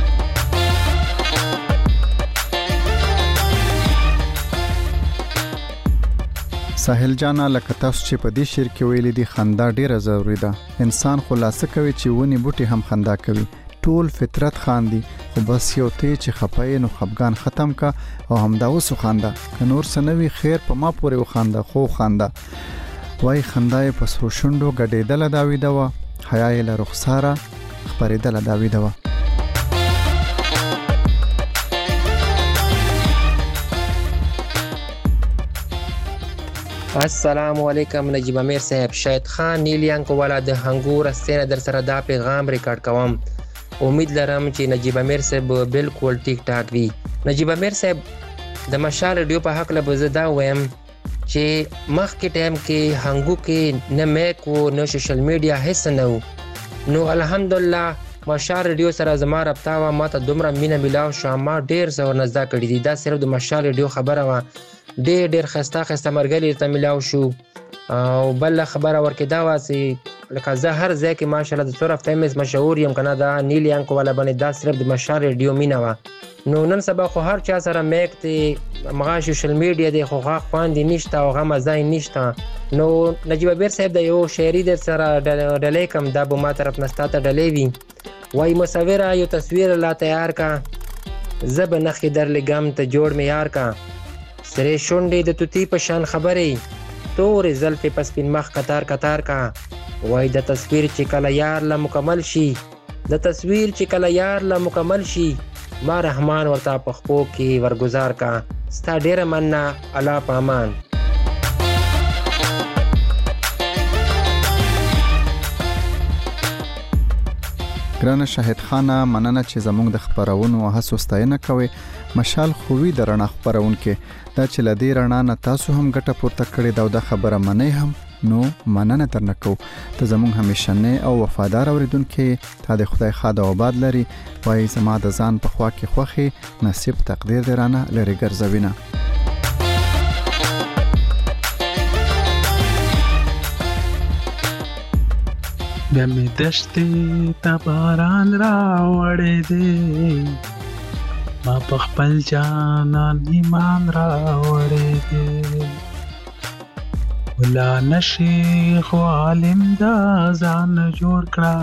ساحل جانا، لکه تاسو چې په دې شعر کې ویلي دي، خندا ډیره ضروري ده. انسان خلاصه کوي چې ونی بوټي هم خندا کوي. ټول فطرت خاندي، خو بس یو ته چې خپای نو خفګان ختم کا او همدا وسو خندا. که نور سنوي خیر په ما پورې وخاندا، خو خندا وای خندای په سرو شونډو ګډېدل داوي دوا، حیا له رخساره خبرېدل داوي دوا. السلام علیکم نجیب امیر صاحب. شاید خان نیلیانکو والا د هنګور استنه در سره دا پیغام ریکارډ کوم. امید لرم چې نجیب امیر صاحب بالکل ټیک ټاک وي. نجیب امیر صاحب، د مشال ریډیو په حق له بزدا ویم چې مخکې ټایم کې هنګو کې نه میک و نه سوشل میډیا هیڅ نه و. نو الحمدلله مشال ریډیو سره زما رابطه وه، ما ته دومره مینه میلاو شوه، ما ډېر څه ورنه زده کړي دي. دا صرف د مشال ریډیو خبره وه. ډېر ښایسته ملګري ته میلاو شو. او بل خبره ورکې دا وه چې لکه زه هر ځای کې ماشاءالله د څومره فیمس مشهور یم که نه، دا نیل یانکو والا باندې دا صرف د مشال ریډیو مینه وه. نو نن سبا خو هر چا سره میک دی، مغه سوشل میډیا دی، خو هغه خوند نشته او هغه مزه نشته. نو نجیب امیر صاحب د یو شاعري در سره ډلې کم، دا به ما طرف نه ستا ته ډلې وي. وای مصوره یو تصویر لا تیار کا، زه به نښې در لګم ته جوړ معیار کا. سرې شونډې د توتي په شان خبرې، تورې زلفې په سپین مخ قطار قطار کا. وای د تصویر چې کله یار لا مکمل شي، ما رحمان ورته په خپو کې ورګزار کا. ستا ډېره مننه، الله په امان. ګرانه شاهد خانه، مننه چې زموږ د خبرونو هڅو ستاینه کوي. مشال خووي د رڼا خبرونکو دا چې لدی رڼا نه تاسو هم ګټه پورته کړې دا د خبره منئ هم، نو مننه درنه کو. ته زموږ همیشنه او وفادار اوریدونکو ته د خدای خاطر او آباد لري. وای زما د ځان په خوا کې خوخي نصیب تقدیر درانه لري ګرځوینه. بیا می دشتې ته باران راوړې دی، ما په خپل جانان ایمان راوړې دی. ولا نشي خو عالم دا ځان جوړ کړه،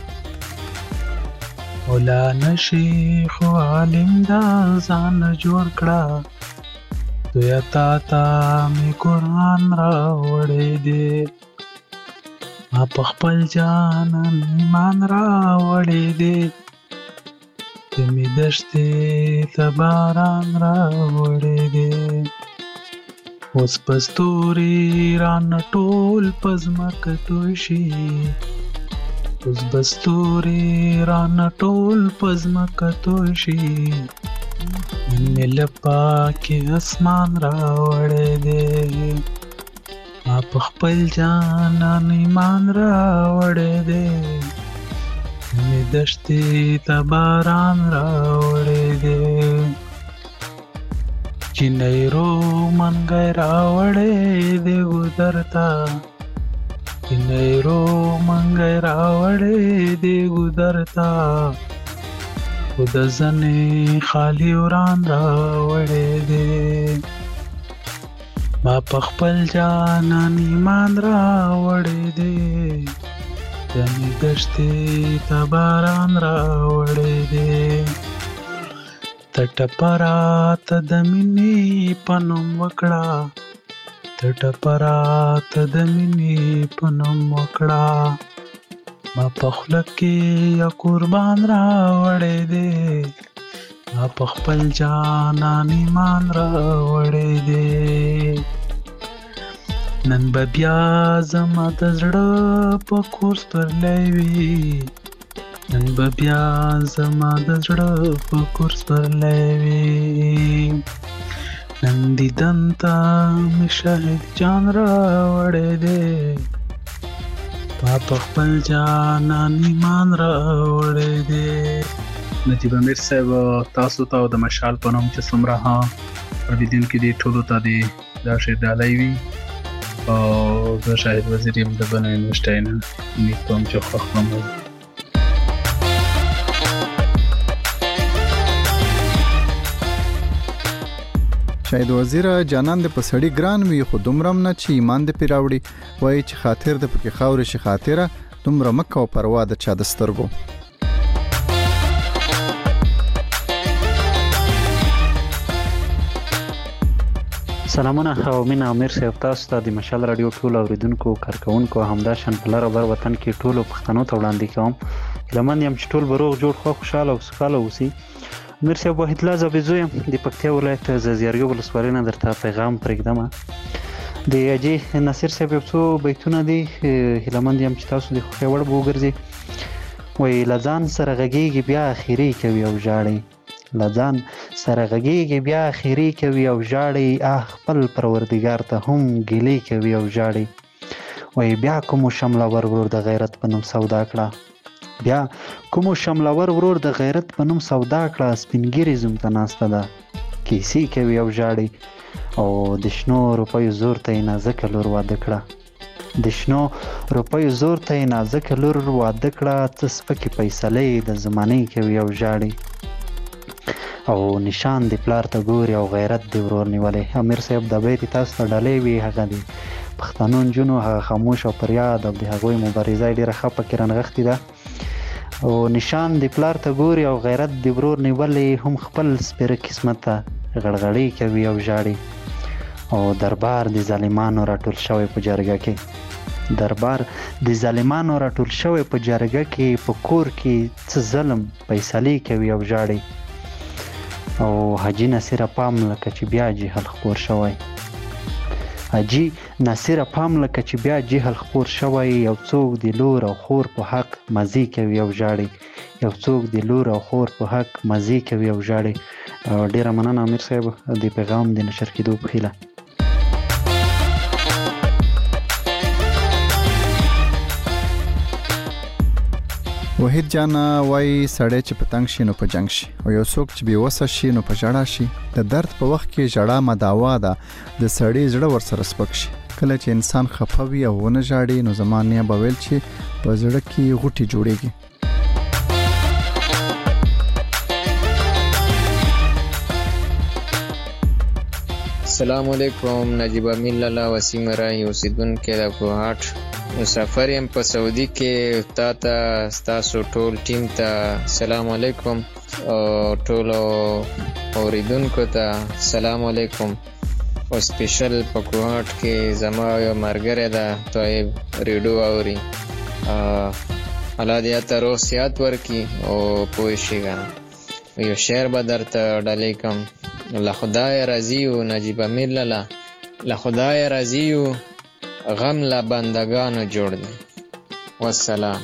ولا نشي خو عالم دا ځان جوړ کړه. دویا تا می قرآن راوړې دی، ما په خپل جانان ایمان راوړې دی. ته می دشتې ته باران راوړې دی، اوس په ستوري رانه ټول په ځمکه توی شي، اوس به ستوري رانه ټول په ځمکه توی شي. نن مې له پاکې اسمان راوړې دی، ما په خپل جانان ایمان راوړې دی. مې دشتې ته باران راوړې دی، چینایرو منګی راوړې دی ګودر ته، چینایرو منګی راوړې دی ګودر ته. خو د زنې خالی وران راوړې دی، ما په خپل جانان ایمان راوړې دی. د مې دشتې ته باران راوړې دی، ته ټپراته د مینې په نوم وکړه، ته ټپراته د مینې په نوم وکړه. ما په خوله کې یا قربان راوړې دی، ما په خپل جانان ایمان راوړې دی. نن به بیا زما د زړه په کور سپرلی وي، نن به بیا زما د زړه په کور سپرلی وي. نن دیدن ته مې شاهد جان راوړی دی، ما په خپل جانان ایمان راوړی دی. نجیب امیر صاحب تاسو ته د مشال په نوم چې څومره اوریدونکي دي ټولو ته دا شعر ډالۍ وي او زه شاهد وزیر یم د بنو انوشتاین امید کوم چې خوښ به مو شاهد وزیر جانان د پسړی ګران وي خو دومره نه چې ایمان د پیراوړي وای چې خاطر د پکې خاور شي خاطره دومره مکه او پروا د چا د سترګو. سلامونه او مینه امیر صاحب تاسو ته د مشال رادیو ټول اوریدونکو کارکونکو همدا شان په لاره بر وطن کې ټولو پښتنو ته وړاندې کوم لمن یم چې ټول بروغ جوړ خو خوشاله او سوکاله اوسئ. امیر صاحب واحد لازم بزویم د پکتیا ولایت زازیاریو ولسوالۍ نه درته پیغام پرېږدم. د اجي ناصر صاحب یو څو بیتونه دي هیلمند یم چې تاسو د خوښۍ وړ به وګرځئ. وایي له ځان سره غږیږي بیا اخري کوي او ژاړي، له ځان سره غږیږي بیا اخري کوي او ژاړي، خپل پروردګار ته هم ګیلې کوي او ژاړي. وایي بیا کومو شملور ورور د غیرت په نوم سودا کړه، بیا کومو شملور ورور د غیرت په نوم سودا کړه، سپینګیري زوم ته ناسته ده کیسې کوي او ژاړي. او د شنو روپیو زور ته یې نازکه لور واده کړه، د شنو روپیو زور ته یې نازکه لور واده کړه، څه سپکې فیصلې د زمانې کوي او ژاړي. او نشان د پلار ته ګوري او غیرت د ورور نیولې. امیر صاحب د بیت تاسو ته ډالۍ وي هغه د پښتنو نجونو هغه خاموش او پریاد او د هغوی مبارزه ډېره ښه پکې رانغښتې ده. او نشان د پلار ته ګوري او غیرت د ورور نیولې، هم خپل سپېره قسمت ته غړغړې کوي او ژاړي. او دربار د ظالمانو راټول شوی په جرګه کې، دربار د ظالمانو راټول شوی په جرګه کې، په کور کې څه ظلم فیصلې کوي او ژاړي. او حاجی ناصر پام لکه چې بیا جهل خپور شوی، حاجی ناصر پام لکه چې بیا جهل خپور شوی. یو څوک د لور او خور په حق مزي کوي او ژاړي، یو څوک د لور او خور په حق مزي کوي او ژاړي. ډیره مننه امیر صاحب د پیغام د نشر کېدو په هیله. وحید جان وای سړی چې پتنګ شي نو په جنگ شي، او یو څوک چې بې وسه شي نو په ژړا شي. د درد په وخت کې ژړا مداوا ده، د سړی زړه ورسره سپک شي. کله چې انسان خفه وي او ونه ژاړي نو زمانه به ویل چې په زړه کې غوټي جوړيږي. السلام علیکم. نجیب امین لالا وسیم راهی اوسیدونکو د کوهاټ مسافر یم په سعودي کې. تا ته ستاسو ټول ټیم ته سلام علیکم او ټول اوریدونکو ته سلام علیکم. او سپیشل په کوهاټ کې زما یو مرګره ده طیب ریډیو اوري. الله دې ته روح صحت ورکړي او پوه شي. یو شعر به درته ډالۍ کوم. له خدای راضي یو نجیب امیر لالا، له خدای راضي یو غم له بندگانو جوړ دی. والسلام.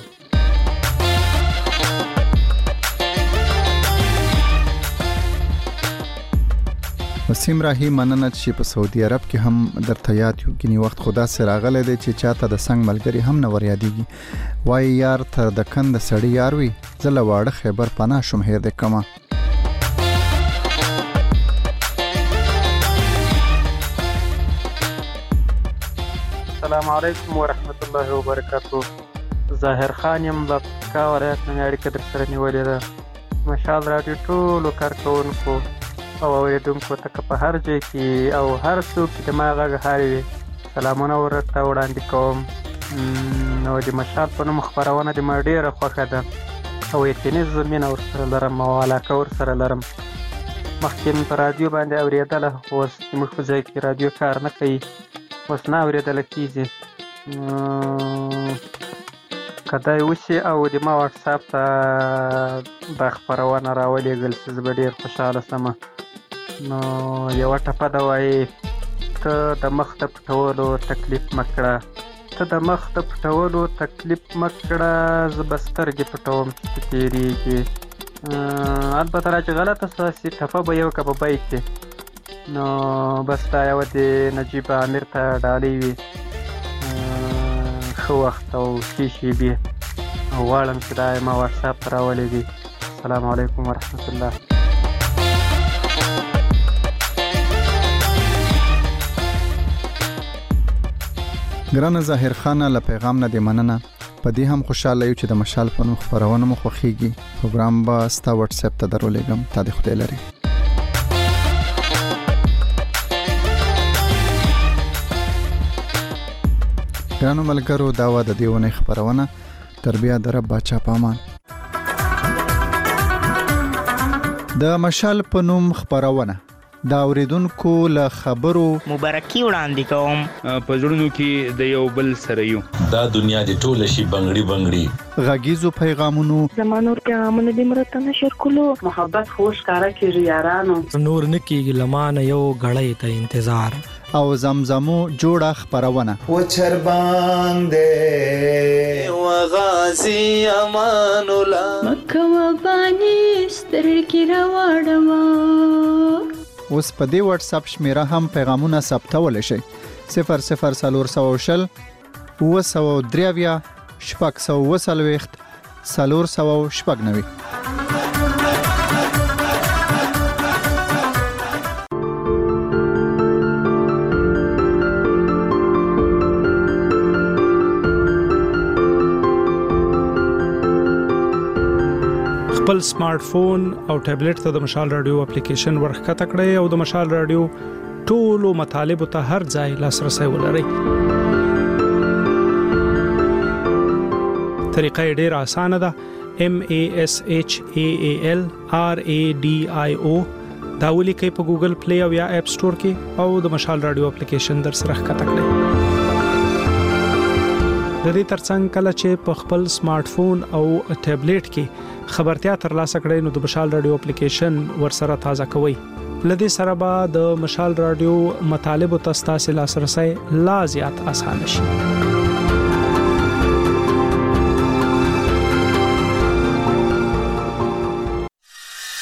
وسیم راهی مننه چې په سعودي عرب کې هم درته یاد یو کینی وخت خدا سره راغله دی چې چاته د څنګه ملګری هم نه ور یادېږي. وای یار تر د کند سړی یار وي، زله واړه خیبر پناه شم هیر د کما. السلام علیکم ورحمت الله وبرکاتو. ظاهر خان یم د پکتیکا ولایت نه اړیکه در سره نیولې ده. مشال رادیو ټولو کارکونکو او اوریدونکو ته په هر ځای کې او هر څوک چې ما غږ هاري وي سلامونه ورته وړاندې کوم. نو د مشال په نوم خپرونه د ما ډېره خوښه ده او یقیني زه مینه ورسره لرم او علاقه ورسره لرم. مخکې په رادیو باندې اورېدله، اوس زموږ په ځای کې رادیو کار نه کوي، اوس نه اورېدله کېږي. که دای وشي او د ما واټساپ ته دا خپرونه راولېږل شي زه به ډېر خوشحاله شم. نو یوه ټپه ده وایي ته د مخ د پټولو تکلیف مه کړه، ته د مخ د پټولو تکلیف مه کړه، زه به سترګې پټوم چې ته تېرېږي. البته را چې غلطه شوه شي ټپه به یو که به بیت دی. نو بس دا یوه د نجیب امیر ته ډالۍ وي. ښه وخت او ښې شېبې او غواړم چې دا ما واتساپ ته راولېږئ. السلام علیکم ورحمت الله. ګرانه ظاهر خان له پیغام نه دی مننه. په دې هم خوشاله یو چې د مشال په نوم خبرونه مو خوښیږي. پروګرام به ستا واتس اپ ته درولېږم. تا دې خدای لري. ګرانو ملګرو دا و د دیونه خبرونه. تربیه در رب بچا پامان. د مشال په نوم خبرونه دا اوریدونکو له خبرو مبارکي وړاندې کوم. په زړونو کې د یو بل سره یو دا دنیا دی ټوله شي بنگړي بنگړي غږیزو پیغامونو زمانور پیغامونه د مرته نشر کولو محبت خوش کارا کیږي یارانو نور نکیږي لمانه یو غړې ته انتظار او زمزمو جوړه خبرونه و چر باندې و غازی امان الله مکه و بانی سترګې راوړما. اوس په دې واتس اپ شمیره هم پیغامونه ثبتول شي 00440 903 490 490. خپل سمارټ فون او ټابلیټ ته د مشال رادیو اپلیکیشن ورخکته کړئ او د مشال رادیو ټولو مطالبه ته هر ځای لاسرسي ولرئ. طریقه ډیره اسانه ده. MASHAALRADIO دا ولیکئ په ګوګل پلی او یا اپ سٹور کې او د مشال رادیو اپلیکیشن در سره ښکته کړئ. د دې ترڅنګ کله چې په خپل سمارټ فون او ټابلیټ کې خبرتیا ترلاسه کړئ نو د مشال رادیو اپلیکیشن ورسره تازه کوئ. لدې سره به د مشال رادیو مطالب او تاسو لاسرسي لا زیات اسانه شي.